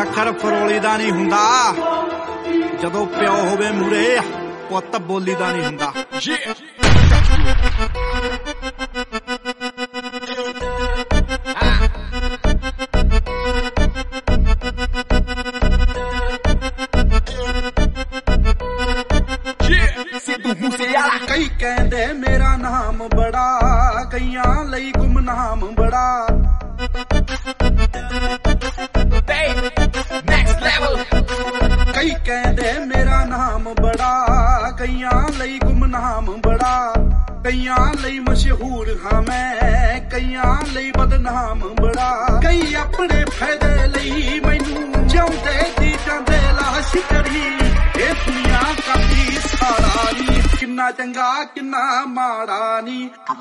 ਸ਼ੱਕਰ ਫਰੋਲੀ ਦਾ ਨਹੀਂ ਹੁੰਦਾ, ਜਦੋਂ ਪਿਓ ਹੋਵੇ ਮੂਰੇ ਪੁੱਤ ਬੋਲੀ ਦਾ ਨਹੀਂ ਹੁੰਦਾ। ਕਈ ਕਹਿੰਦੇ ਮੇਰਾ ਨਾਮ ਬੜਾ, ਕਈਆਂ ਲਈ ਗੁਮਨਾਮ ਬੜਾ। ਕਈ ਕਹਿੰਦੇ ਮੇਰਾ ਨਾਮ ਬੜਾ, ਕਈਆਂ ਲਈ ਗੁਮਨਾਮ ਬੜਾ। ਕਈਆਂ ਲਈ ਮਸ਼ਹੂਰ ਹਾਂ ਮੈਂ, ਕਈਆਂ ਲਈ ਬਦਨਾਮ ਬੜਾ। ਕਈ ਆਪਣੇ ਫਾਇਦੇ ਲਈ ਮੈਨੂੰ ਜਿਉਂਦੇ ਦੀ ਜਾਂਦੇ ਲਾਸ਼ ਕਰੀ। ਇਹ ਦੁਨੀਆ ਕਾਦੀ ਸਾੜਾ ਨੀ, ਕਿੰਨਾ ਚੰਗਾ ਕਿੰਨਾ ਮਾੜਾ ਨੀ।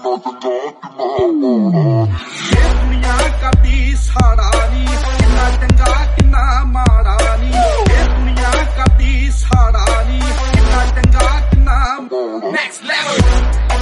ਇਹ ਦੁਨੀਆ ਕਾਦੀ ਸਾੜਾ ਨੀ, ਕਿੰਨਾ ਚੰਗਾ ਕਿੰਨਾ ਮਾੜਾ ਨੀ। ਇਹ ਦੁਨੀਆ ਕਾਦੀ ਸਾੜਾ ਨੀ, ਕਿੰਨਾ ਚੰਗਾ ਕਿੰਨਾ next level.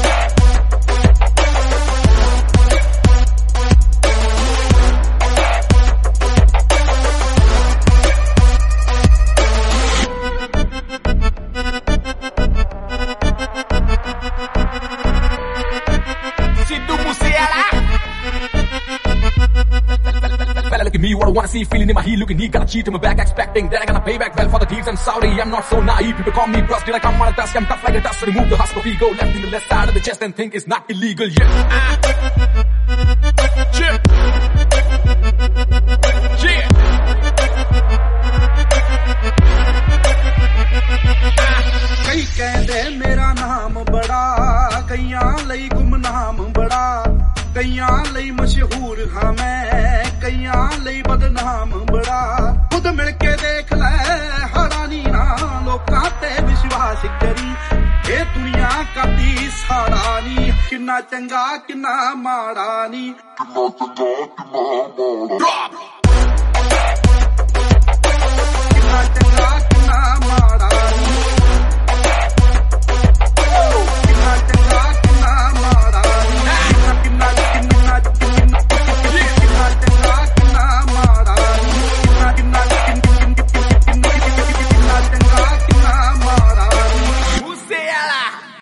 Look at me, what I wanna see, feeling in my heel, looking he got a cheat in my back, expecting that I gonna pay back well for the deeds. I'm sorry, I'm not so naive. People call me brusty like I'm on a dusk. I'm tough like a dust, so remove the husk of ego, left in the left side of the chest and think it's not illegal. Yeah. ਕਈ ਕਹਿੰਦੇ ਮੇਰਾ ਨਾਮ ਬੜਾ, ਕਈਆਂ ਲਈ ਗੁਮਨਾਮ ਬੜਾ। ਕਈਆਂ ਲਈ ਮਸ਼ਹੂਰ ਹਾਂ ਮੈਂ, ਕਈਆਂ ਲਈ ਬਦਨਾਮ ਬੜਾ। ਖੁਦ ਮਿਲ ਕੇ ਦੇਖ ਲੈ ਹੈਰਾਨੀ ਨਾ, ਲੋਕਾਂ ਤੇ ਵਿਸ਼ਵਾਸ ਕਰੀ। ਇਹ ਦੁਨੀਆ ਕਾਦੀ ਸਾੜਾ ਨੀ, ਕਿੰਨਾ ਚੰਗਾ ਕਿੰਨਾ ਮਾੜਾ ਨੀ।